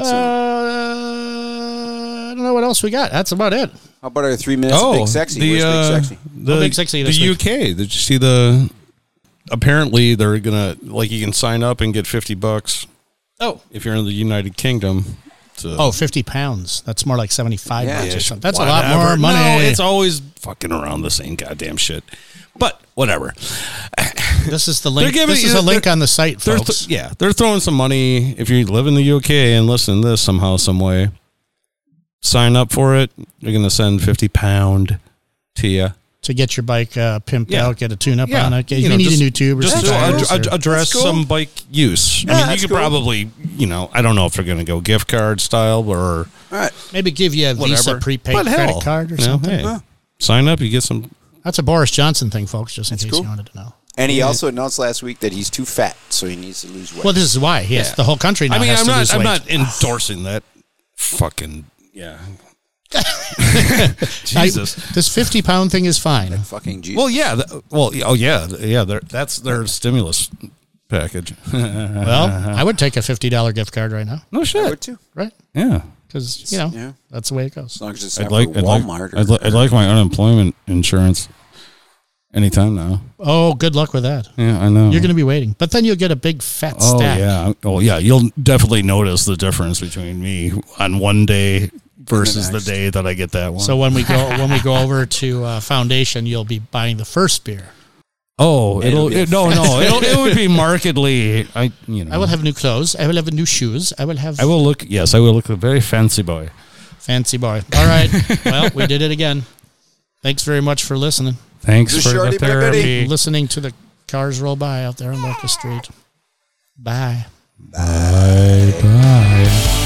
[SPEAKER 2] I don't know what else we got. That's about it.
[SPEAKER 1] How about our three minutes
[SPEAKER 3] Oh,
[SPEAKER 1] of Big Sexy?
[SPEAKER 3] the,
[SPEAKER 1] Where's
[SPEAKER 3] uh,
[SPEAKER 1] Big Sexy?
[SPEAKER 3] the,
[SPEAKER 2] Oh, Big Sexy
[SPEAKER 3] the
[SPEAKER 2] this
[SPEAKER 3] U
[SPEAKER 2] week.
[SPEAKER 3] K. Did you see the? Apparently, they're gonna like you can sign up and get fifty bucks
[SPEAKER 2] Oh.
[SPEAKER 3] if you're in the United Kingdom. To,
[SPEAKER 2] Oh, fifty pounds. That's more like seventy-five
[SPEAKER 1] Yeah.
[SPEAKER 2] bucks or
[SPEAKER 1] Yeah,
[SPEAKER 2] something. That's a lot
[SPEAKER 3] whatever.
[SPEAKER 2] more money.
[SPEAKER 3] No, it's always fucking around the same goddamn shit. But whatever.
[SPEAKER 2] This is the link.
[SPEAKER 3] giving
[SPEAKER 2] This is
[SPEAKER 3] you-
[SPEAKER 2] a link
[SPEAKER 3] they're-
[SPEAKER 2] on the site,
[SPEAKER 3] They're
[SPEAKER 2] folks.
[SPEAKER 3] th- yeah, they're throwing some money. If you live in the U K and listen to this somehow, some way, sign up for it. They're going to send fifty pound to you.
[SPEAKER 2] To get your bike uh, pimped
[SPEAKER 3] Yeah.
[SPEAKER 2] out, get a tune-up
[SPEAKER 3] Yeah.
[SPEAKER 2] on it. Get,
[SPEAKER 3] You
[SPEAKER 2] you
[SPEAKER 3] know,
[SPEAKER 2] need
[SPEAKER 3] just-
[SPEAKER 2] a new tube or
[SPEAKER 3] Just
[SPEAKER 2] some
[SPEAKER 3] to
[SPEAKER 2] tires
[SPEAKER 3] ad-
[SPEAKER 2] or-
[SPEAKER 3] ad- address
[SPEAKER 1] That's cool.
[SPEAKER 3] some bike use.
[SPEAKER 1] Yeah,
[SPEAKER 3] I mean, you
[SPEAKER 1] that's
[SPEAKER 3] could
[SPEAKER 1] cool.
[SPEAKER 3] probably, you know, I don't know if they're going to go gift card style or
[SPEAKER 1] All right.
[SPEAKER 2] maybe give you a Visa
[SPEAKER 3] whatever.
[SPEAKER 2] prepaid
[SPEAKER 3] But
[SPEAKER 2] credit
[SPEAKER 3] hell,
[SPEAKER 2] card or
[SPEAKER 3] you know,
[SPEAKER 2] something.
[SPEAKER 3] hey,
[SPEAKER 1] Huh.
[SPEAKER 3] sign up, you get some.
[SPEAKER 2] That's a Boris Johnson thing, folks, just in
[SPEAKER 1] That's
[SPEAKER 2] case
[SPEAKER 1] cool.
[SPEAKER 2] you wanted to know.
[SPEAKER 1] And he also announced last week that he's too fat, so he needs to lose weight.
[SPEAKER 2] Well, this is why. Yes,
[SPEAKER 3] Yeah.
[SPEAKER 2] the whole country now
[SPEAKER 3] I mean,
[SPEAKER 2] has
[SPEAKER 3] I'm
[SPEAKER 2] to
[SPEAKER 3] not.
[SPEAKER 2] lose
[SPEAKER 3] I'm
[SPEAKER 2] weight.
[SPEAKER 3] not endorsing that. Fucking yeah.
[SPEAKER 2] I-
[SPEAKER 3] Jesus.
[SPEAKER 2] this fifty-pound thing is fine.
[SPEAKER 1] Fucking Jesus.
[SPEAKER 3] Well, yeah. th- Well, oh yeah, th- yeah. they're- That's their stimulus package.
[SPEAKER 2] Well, I would take a fifty dollars gift card right now,
[SPEAKER 3] No
[SPEAKER 1] I would
[SPEAKER 3] shit.
[SPEAKER 1] too.
[SPEAKER 2] right?
[SPEAKER 3] Yeah.
[SPEAKER 2] Because, you know,
[SPEAKER 1] Yeah.
[SPEAKER 2] that's the way it goes.
[SPEAKER 1] As long as it's
[SPEAKER 3] I'd
[SPEAKER 1] not
[SPEAKER 3] like.
[SPEAKER 1] for
[SPEAKER 3] I'd like,
[SPEAKER 1] Walmart.
[SPEAKER 3] I'd, li- I'd like my unemployment insurance anytime now.
[SPEAKER 2] Oh, good luck with that.
[SPEAKER 3] Yeah, I know.
[SPEAKER 2] You're going to be waiting. But then you'll get a big fat
[SPEAKER 3] Oh
[SPEAKER 2] stack.
[SPEAKER 3] yeah. Oh yeah. You'll definitely notice the difference between me on one day versus the
[SPEAKER 1] next.
[SPEAKER 3] day that I get that one.
[SPEAKER 2] So when we go when we go over to uh, Foundation, you'll be buying the first beer.
[SPEAKER 3] oh,
[SPEAKER 1] It'll
[SPEAKER 3] it'll,
[SPEAKER 1] be a
[SPEAKER 3] it, no no it'll, it would be markedly. I you know
[SPEAKER 2] I will have new clothes. I will have new shoes. I will have
[SPEAKER 3] I will look. Yes, I will look a very fancy boy.
[SPEAKER 2] fancy boy. All right. Well, we did it again. Thanks very much for listening.
[SPEAKER 3] Thanks
[SPEAKER 1] The
[SPEAKER 3] for
[SPEAKER 1] shorty
[SPEAKER 3] the
[SPEAKER 1] by Betty.
[SPEAKER 3] therapy.
[SPEAKER 2] Listening to the cars roll by out there on Locust Street. Bye.
[SPEAKER 3] Bye bye.